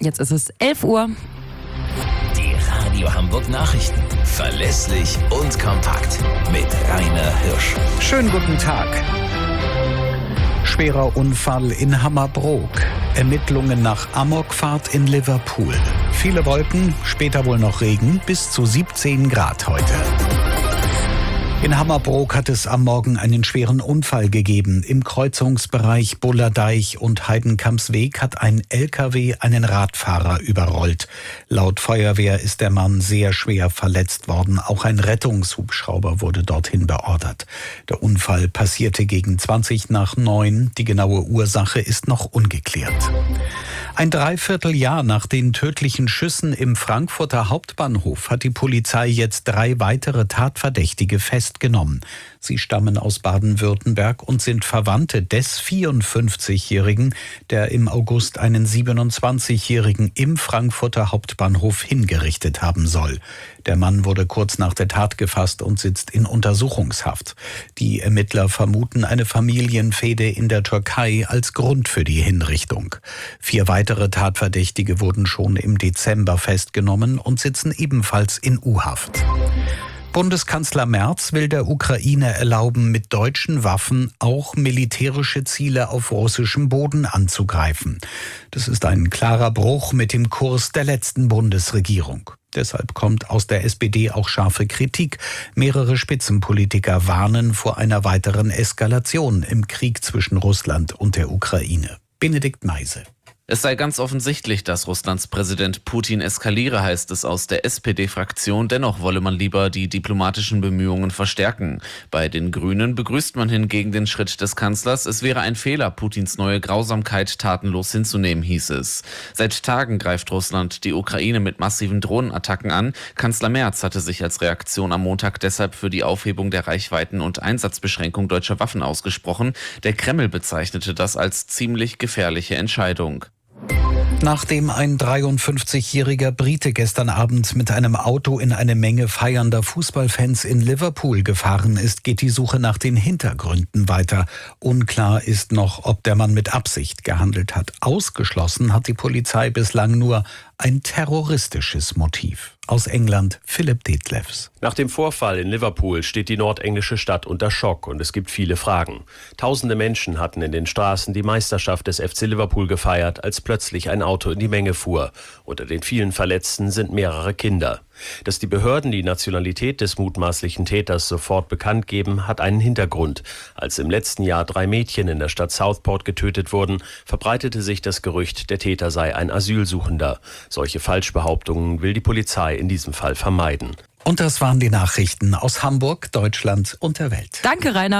Jetzt ist es 11 Uhr. Die Radio Hamburg Nachrichten. Verlässlich und kompakt. Mit Rainer Hirsch. Schönen guten Tag. Schwerer Unfall in Hammerbrook. Ermittlungen nach Amokfahrt in Liverpool. Viele Wolken, später wohl noch Regen, bis zu 17 Grad heute. In Hammerbrook hat es am Morgen einen schweren Unfall gegeben. Im Kreuzungsbereich Bullerdeich und Heidenkampsweg hat ein LKW einen Radfahrer überrollt. Laut Feuerwehr ist der Mann sehr schwer verletzt worden. Auch ein Rettungshubschrauber wurde dorthin beordert. Der Unfall passierte gegen 20:09. Die genaue Ursache ist noch ungeklärt. Ein Dreivierteljahr nach den tödlichen Schüssen im Frankfurter Hauptbahnhof hat die Polizei jetzt 3 weitere Tatverdächtige festgenommen. Sie stammen aus Baden-Württemberg und sind Verwandte des 54-Jährigen, der im August einen 27-Jährigen im Frankfurter Hauptbahnhof hingerichtet haben soll. Der Mann wurde kurz nach der Tat gefasst und sitzt in Untersuchungshaft. Die Ermittler vermuten eine Familienfehde in der Türkei als Grund für die Hinrichtung. 4 weitere Tatverdächtige wurden schon im Dezember festgenommen und sitzen ebenfalls in U-Haft. Bundeskanzler Merz will der Ukraine erlauben, mit deutschen Waffen auch militärische Ziele auf russischem Boden anzugreifen. Das ist ein klarer Bruch mit dem Kurs der letzten Bundesregierung. Deshalb kommt aus der SPD auch scharfe Kritik. Mehrere Spitzenpolitiker warnen vor einer weiteren Eskalation im Krieg zwischen Russland und der Ukraine. Benedikt Meise. Es sei ganz offensichtlich, dass Russlands Präsident Putin eskaliere, heißt es aus der SPD-Fraktion. Dennoch wolle man lieber die diplomatischen Bemühungen verstärken. Bei den Grünen begrüßt man hingegen den Schritt des Kanzlers. Es wäre ein Fehler, Putins neue Grausamkeit tatenlos hinzunehmen, hieß es. Seit Tagen greift Russland die Ukraine mit massiven Drohnenattacken an. Kanzler Merz hatte sich als Reaktion am Montag deshalb für die Aufhebung der Reichweiten- und Einsatzbeschränkung deutscher Waffen ausgesprochen. Der Kreml bezeichnete das als ziemlich gefährliche Entscheidung. Nachdem ein 53-jähriger Brite gestern Abend mit einem Auto in eine Menge feiernder Fußballfans in Liverpool gefahren ist, geht die Suche nach den Hintergründen weiter. Unklar ist noch, ob der Mann mit Absicht gehandelt hat. Ausgeschlossen hat die Polizei bislang nur ein terroristisches Motiv. Aus England Philipp Detlefs. Nach dem Vorfall in Liverpool steht die nordenglische Stadt unter Schock und es gibt viele Fragen. Tausende Menschen hatten in den Straßen die Meisterschaft des FC Liverpool gefeiert, als plötzlich ein Auto in die Menge fuhr. Unter den vielen Verletzten sind mehrere Kinder. Dass die Behörden die Nationalität des mutmaßlichen Täters sofort bekannt geben, hat einen Hintergrund. Als im letzten Jahr 3 Mädchen in der Stadt Southport getötet wurden, verbreitete sich das Gerücht, der Täter sei ein Asylsuchender. Solche Falschbehauptungen will die Polizei in diesem Fall vermeiden. Und das waren die Nachrichten aus Hamburg, Deutschland und der Welt. Danke, Rainer.